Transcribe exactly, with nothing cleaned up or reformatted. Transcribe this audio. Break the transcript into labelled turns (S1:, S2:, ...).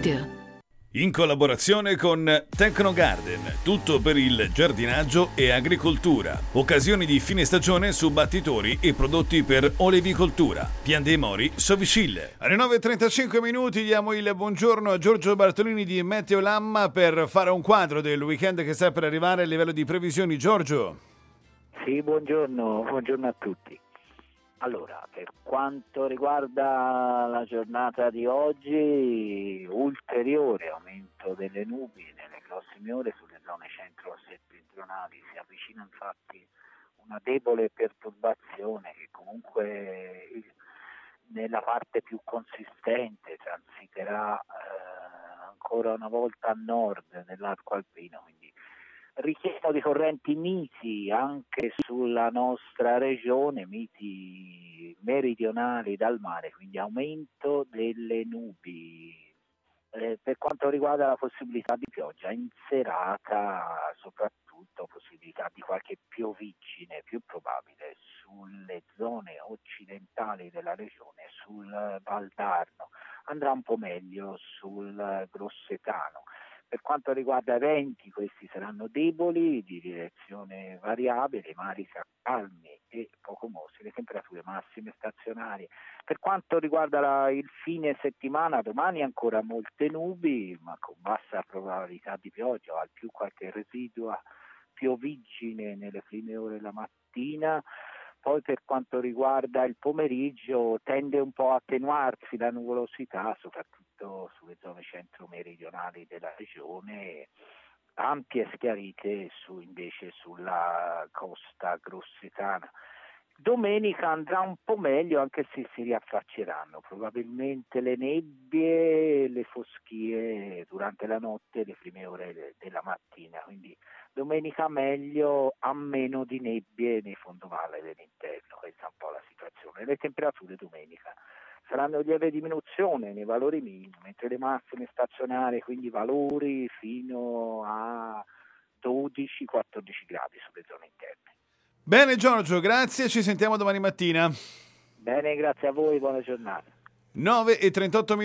S1: Meteo.
S2: In collaborazione con Tecnogarden, tutto per il giardinaggio e agricoltura. Occasioni di fine stagione su battitori e prodotti per olevicoltura. Pian dei Mori, Sovicille. Alle nove e trentacinque minuti diamo il buongiorno a Giorgio Bartolini di Meteolamma per fare un quadro del weekend che sta per arrivare a livello di previsioni. Giorgio.
S3: Sì, buongiorno, buongiorno a tutti. Allora, per quanto riguarda la giornata di oggi, ulteriore aumento delle nubi nelle prossime ore sulle zone centro-settentrionali. Si avvicina infatti una debole perturbazione che comunque nella parte più consistente transiterà eh, ancora una volta a nord dell'arco alpino, quindi richiamo di correnti miti anche sulla nostra regione, miti meridionali dal mare, quindi aumento delle nubi. Eh, per quanto riguarda la possibilità di pioggia in serata, soprattutto possibilità di qualche piovigine più probabile sulle zone occidentali della regione, sul Valdarno, andrà un po' meglio sul Grossetano. Per quanto riguarda i venti, questi saranno deboli, di direzione variabile, mari calmi e poco mossi, le temperature massime stazionarie. Per quanto riguarda la, il fine settimana, domani ancora molte nubi, ma con bassa probabilità di pioggia, o al più qualche residua piovigine nelle prime ore della mattina. Poi per quanto riguarda il pomeriggio tende un po' a attenuarsi la nuvolosità, soprattutto sulle zone centro-meridionali della regione, ampie schiarite su, invece sulla costa grossetana. Domenica andrà un po' meglio, anche se si riaffacceranno probabilmente le nebbie, le foschie durante la notte e le prime ore de- della mattina, quindi domenica meglio, a meno di nebbie nei fondovalle dell'interno. Questa è un po' la situazione. Le temperature domenica saranno in lieve diminuzione nei valori minimi, mentre le massime stazionarie, quindi valori fino a dodici quattordici gradi sulle zone interne.
S2: Bene Giorgio, grazie, ci sentiamo domani mattina.
S3: Bene, grazie a voi, buona giornata.
S2: nove e trentotto